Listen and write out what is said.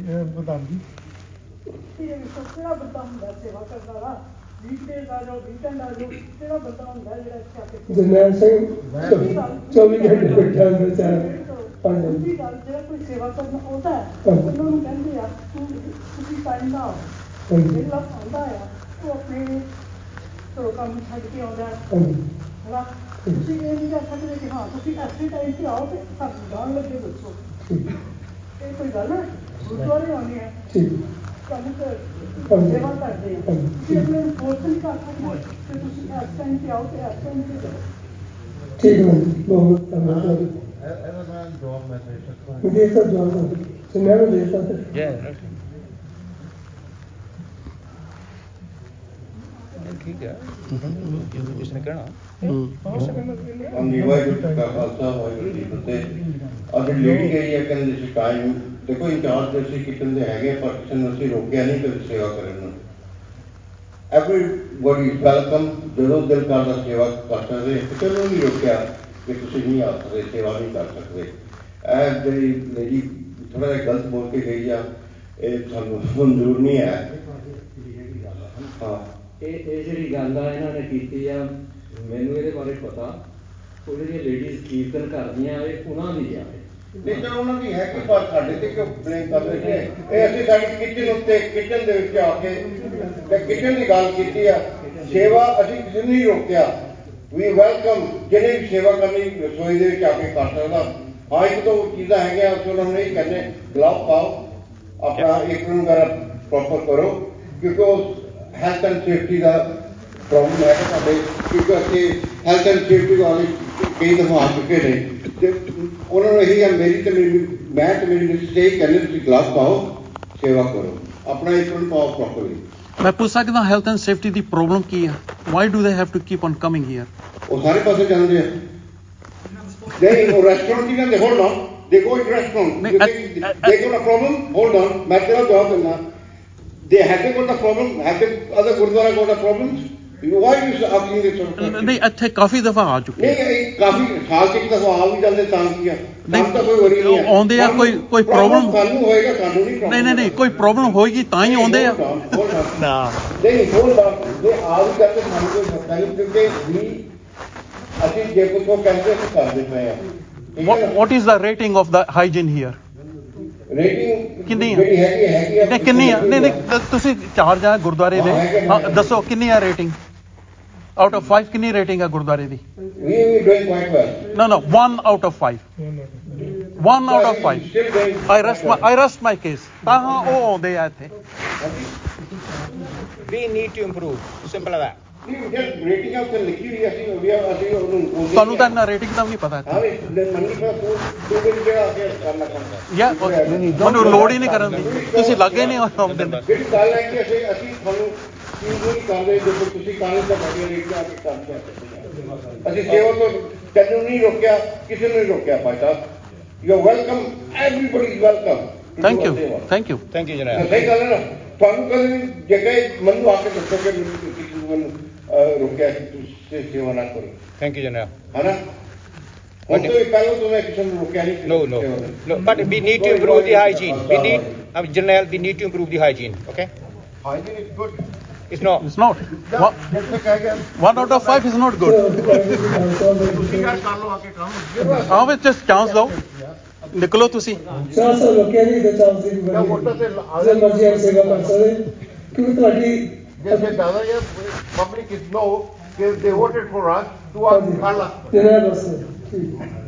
ਪ੍ਰਧਾਨ ਜੀ ਕਿਹੜਾ ਬੰਦਾ ਹੁੰਦਾ ਸੇਵਾ ਕਰਨ ਵਾਲਾ ਵੀਕਡੇਜ਼ ਆ ਜਾਓ ਵੀਕਐਂਡ ਆ ਜਾਓ ਕਿਹੜਾ ਬੰਦਾ ਹੁੰਦਾ ਜਿਹੜਾ ਇੱਥੇ ਆ ਕੇ ਜਰਨੈਲ ਸਿੰਘ 24 ਘੰਟੇ ਬੈਠਾ ਹੁੰਦਾ ਦੂਜੀ ਗੱਲ ਜਿਹੜਾ ਕੋਈ ਸੇਵਾ ਕਰਨ ਆਉਂਦਾ ਹੈ ਉਹਨਾਂ ਨੂੰ ਕਹਿੰਦੇ ਆ ਤੁਸੀਂ ਟਾਈਮ ਦਾ ਆਓ ਜਿਹੜਾ ਆਉਂਦਾ ਆ ਉਹ ਆਪਣੇ ਘਰੋਂ ਕੰਮ ਛੱਡ ਕੇ ਆਉਂਦਾ ਹੈ ਤੁਸੀਂ ਇਹ ਨਹੀਂ ਕਹਿ ਸਕਦੇ ਕਿ ਹਾਂ ਤੁਸੀਂ ਐਸੇ ਟਾਈਮ 'ਤੇ ਆਓ ਤੇ ਸਾਨੂੰ ਜਾਣ ਲੱਗੇ ਦੱਸੋ ਇਹ ਕੋਈ ਗੱਲ ਹੈ ਗੁਰਦੁਆਰੇ ਆਉਂਦੇ ਆ ਤੁਹਾਨੂੰ ਸੇਵਾ ਕਰਦੇ ਆ ਤੁਸੀਂ ਆਪਣੇ ਨੂੰ ਫੋਰਸ ਨਹੀਂ ਕਰ ਸਕਦੇ ਕਿ ਤੁਸੀਂ ਇਸ ਟਾਈਮ 'ਤੇ ਆਓ ਤੇ ਇਸ ਟਾਈਮ 'ਤੇ ਜਾਓ ਠੀਕ ਹੈ ਬਹੁਤ ਧੰਨਵਾਦ ਇਹਦਾ ਮੈਂ ਜਵਾਬ ਮੈਂ ਦੇ ਸਕਦਾ ਮੁਝੇ ਇਸ ਦਾ ਜਵਾਬ ਸੁਣਿਆ ਮੈਂ ਦੇ ਸਕਦਾ ਠੀਕ ਹੈ ਇਸ ਨੇ ਕਹਿਣਾ ਹਾਂਜੀ ਵਾਹਿਗੁਰੂ ਦਾ ਖਾਲਸਾ ਵਾਹਿਗੁਰੂ ਜੀ ਫਤਿਹ। ਅੱਜ ਲੇਡੀ ਗਈ ਹੈ ਕਹਿੰਦੇ ਸੀ ਟਾਈਮ ਦੇਖੋ ਇੰਚਾਰਜ ਦੇ ਅਸੀਂ ਕਿਚਨ ਦੇ ਹੈਗੇ ਪਰ ਕਿਸੇ ਨੂੰ ਅਸੀਂ ਰੋਕਿਆ ਨਹੀਂ ਕਦੇ ਸੇਵਾ ਕਰਨ ਨੂੰ। ਐਵਰੀਬਡੀ ਇਜ਼ ਵੈਲਕਮ, ਜਦੋਂ ਦਿਲ ਕਰਦਾ ਸੇਵਾ ਕਰ ਸਕਦੇ, ਕਿਸੇ ਨੂੰ ਨਹੀਂ ਰੋਕਿਆ ਕਿ ਤੁਸੀਂ ਨਹੀਂ ਆ ਸਕਦੇ ਸੇਵਾ ਨਹੀਂ ਕਰ ਸਕਦੇ। ਇਹ ਜਿਹੜੀ ਲੇਡੀ ਥੋੜ੍ਹਾ ਜਿਹਾ ਗਲਤ ਬੋਲ ਕੇ ਗਈ ਆ ਇਹ ਸਾਨੂੰ ਮਨਜ਼ੂਰ ਨਹੀਂ ਹੈ। ਹਾਂ ਇਹ ਜਿਹੜੀ ਗੱਲ ਆ ਇਹਨਾਂ ਨੇ ਕੀਤੀ ਆ ਮੈਨੂੰ ਇਹਦੇ ਬਾਰੇ ਪਤਾ ਉਹ ਜਿਹੜੀਆਂ ਲੇਡੀਜ਼ ਕੀਰਤਨ ਕਰਦੀਆਂ ਇਹ ਉਹਨਾਂ ਦੀ ਆ ਨਹੀਂ ਚਲੋ ਉਹਨਾਂ ਦੀ ਹੈ ਕਿ ਪਰ ਸਾਡੇ ਤੇ ਕਿਉਂ ਬਲੇਮ ਕਰ ਰਹੇ ਨੇ। ਇਹ ਅਸੀਂ ਸਾਡੀ ਕਿਚਨ ਉੱਤੇ ਕਿਚਨ ਦੇ ਵਿੱਚ ਆ ਕੇ ਤੇ ਕਿਚਨ ਦੀ ਗੱਲ ਕੀਤੀ ਆ। ਸੇਵਾ ਅਸੀਂ ਕਿਸੇ ਨੂੰ ਨਹੀਂ ਰੋਕਿਆ, ਵੀ ਵੈਲਕਮ ਜਿਹਨੇ ਵੀ ਸੇਵਾ ਕਰਨੀ ਰਸੋਈ ਦੇ ਵਿੱਚ ਆ ਕੇ ਕਰ ਸਕਦਾ। ਹਾਂ ਇੱਕ ਦੋ ਚੀਜ਼ਾਂ ਹੈਗੀਆਂ ਅਸੀਂ ਉਹਨਾਂ ਨੂੰ ਨਹੀਂ ਕਹਿੰਦੇ ਗਲਵ ਪਾਓ ਆਪਣਾ ਏਪਰਨ ਵਗੈਰਾ ਪ੍ਰੋਪਰ ਕਰੋ ਕਿਉਂਕਿ ਉਹ ਹੈਲਥ ਐਂਡ ਸੇਫਟੀ ਦਾ ਪ੍ਰੋਬਲਮ ਹੈ ਸਾਡੇ ਕਿਉਂਕਿ ਅਸੀਂ ਹੈਲਥ ਐਂਡ ਸੇਫਟੀ ਵਾਲੇ ਕਈ ਦਫਾ ਆ ਚੁੱਕੇ ਨੇ ਤੇ ਉਹਨਾਂ ਨੂੰ ਇਹੀ ਹੈ ਮੇਰੀ ਤੇ ਮੈਂ ਤੇ ਮੇਰੀ ਮਿਸਿਸ ਇਹੀ ਕਹਿੰਦੇ ਤੁਸੀਂ ਗਲਵ ਪਾਓ ਸੇਵਾ ਕਰੋ ਆਪਣਾ ਏਪਰਨ ਪਾਓ ਪ੍ਰੋਪਰਲੀ। ਮੈਂ ਪੁੱਛ ਸਕਦਾ ਹੈਲਥ ਐਂਡ ਸੇਫਟੀ ਦੀ ਪ੍ਰੋਬਲਮ ਕੀ ਹੈ? Why do they have to keep on coming here? ਉਹ ਸਾਰੇ ਪਾਸੇ ਜਾਂਦੇ ਆ ਨਹੀਂ ਉਹ ਰੈਸਟੋਰੈਂਟ ਹੀ ਜਾਂਦੇ ਹੋਲਡ ਔਨ ਦੇ ਗੋ in restaurant they go a problem hold on ਮੈਂ ਤੇਰਾ ਜਵਾਬ ਦਿੰਦਾ they have they got a problem have the other gurdwara got a problems why you asking this sort of question? ਨਹੀਂ ਇੱਥੇ ਕਾਫੀ ਦਫਾ ਆ ਚੁੱਕੇ ਨਹੀਂ ਕਾਫੀ ਸਾਲ ਚ ਇੱਕ ਦਫਾ ਆ ਵੀ ਜਾਂਦੇ ਤਾਂ ਕੀ ਆ ਤਾਂ ਕੋਈ ਵਰੀ ਨਹੀਂ ਆਉਂਦੇ ਆ ਕੋਈ ਪ੍ਰੋਬਲਮ ਸਾਨੂੰ ਹੋਏਗਾ ਸਾਨੂੰ ਨਹੀਂ ਕੋਈ ਪ੍ਰੋਬਲਮ ਹੋਏਗੀ ਤਾਂ ਹੀ ਆਉਂਦੇ ਆ ਨਾ ਨਹੀਂ ਹੋਲਡ ਔਨ ਜੇ ਆ ਵੀ ਕਰਦੇ ਸਾਨੂੰ ਕੋਈ ਮਸਲਾ ਨਹੀਂ ਕਿਉਂਕਿ ਵੀ ਅਸੀਂ ਜੇ ਕੁਝ ਉਹ ਕਹਿੰਦੇ ਅਸੀਂ ਕਰਦੇ ਪਏ ਆ। what is the rating of the hygiene here? Rating ਕਿੰਨੀ ਜਿਹੜੀ ਹੈਗੀ ਨਹੀਂ ਕਿੰਨੀ ਆ ਨਹੀਂ ਤੁਸੀਂ ਚਾਰਜ ਆ ਗੁਰਦੁਆਰੇ ਦੇ ਦੱਸੋ ਕਿੰਨੀ ਆ ਰੇਟਿੰਗ ਆਊਟ ਆਫ 5 ਕਿੰਨੀ ਰੇਟਿੰਗ ਆ ਗੁਰਦੁਆਰੇ ਦੀ? we are doing quite well no 1 out of 5 1 out of 5 I rest my case ਤਾਂ ਉਹ ਆਉਂਦੇ ਆ ਇੱਥੇ we need to improve simple as that rating ਆ ਉੱਤੇ ਲਿਖੀ ਹੋਈ ਅਸੀਂ ਉਹਨੂੰ ਤੁਹਾਨੂੰ ਤਾਂ ਇੰਨਾ ਰੇਟਿੰਗ ਦਾ ਵੀ ਨਹੀਂ ਪਤਾ ਹਾਂ ਮੰਨੀ ਪਰ ਤੂੰ ਜਿਹੜਾ ਅੱਗੇ ਕਰਨਾ ਚਾਹੁੰਦਾ ਮੈਨੂੰ ਲੋੜ ਹੀ ਨਹੀਂ ਕਰਨ ਦੀ ਤੁਸੀਂ ਲੱਗੇ ਨਹੀਂ ਆਉਂਦੇ ਜਿਹੜੀ ਗੱਲ ਹੈ ਕਿ ਅਸੀਂ ਤੁਹਾਨੂੰ ਚੀਜ਼ ਨਹੀਂ ਕਰਦੇ ਜੇ ਤੁਸੀਂ ਕਾਨੂੰਨ ਦਾ ਵਧੀਆ ਰੇਟ ਆ ਕੇ ਕੰਮ ਕਰਦੇ ਅਸੀਂ ਸੇਵਾ ਤੋਂ ਤੈਨੂੰ ਨਹੀਂ ਰੋਕਿਆ ਕਿਸੇ ਨੂੰ ਨਹੀਂ ਰੋਕਿਆ ਭਾਈ ਸਾਹਿਬ you are welcome everybody is welcome thank you ਜਨਾਬ ਸਹੀ ਗੱਲ ਹੈ ਨਾ ਤੁਹਾਨੂੰ ਕਦੇ ਜੇ ਕਹੇ ਮੈਨੂੰ ਆ ਕੇ ਦੱਸੋ ਕਿ ਮੈਨੂੰ ਰੋਕਿਆ ਕਿ ਤੁਸੀਂ ਸੇਵਾ ਨਾ ਕਰੋ ਥੈਂਕ ਯੂ ਜਨਾਬ ਹੈ ਨਾ ਹੁਣ ਤੋਂ ਪਹਿਲਾਂ ਤੋਂ ਮੈਂ ਕਿਸੇ ਨੂੰ ਰੋਕਿਆ ਨਹੀਂ no but we need to improve the hygiene we need general we need to improve the hygiene okay hygiene is good it's not one out of 5 is not good ਤੁਸੀਂ ਯਾਰ ਕਰ ਲਓ ਆ ਕੇ ਕੰਮ ਆਹ ਵਿੱਚ ਚਾਂਸ ਦਿਓ ਨਿਕਲੋ ਤੁਸੀਂ ਚਾਂਸ ਲੋਕਾਂ ਦੀ ਤਾਂ ਚਾਂਸ ਦੀ ਗੱਲ ਵੋਟਾਂ ਤੇ ਆਜ਼ਮ ਮਰਜ਼ੀ ਸੇਵਾ ਕਰ ਸਕਦੇ ਕਿਉਂਕਿ ਤੁਹਾਡੀ ਜੇ ਜ਼ਿਆਦਾ ਇਹ ਪਬਲਿਕ ਇਜ਼ ਨੋ ਕਿ they voted for us too are ਖਾਲਾ ਜਨਾਬ ਬਸ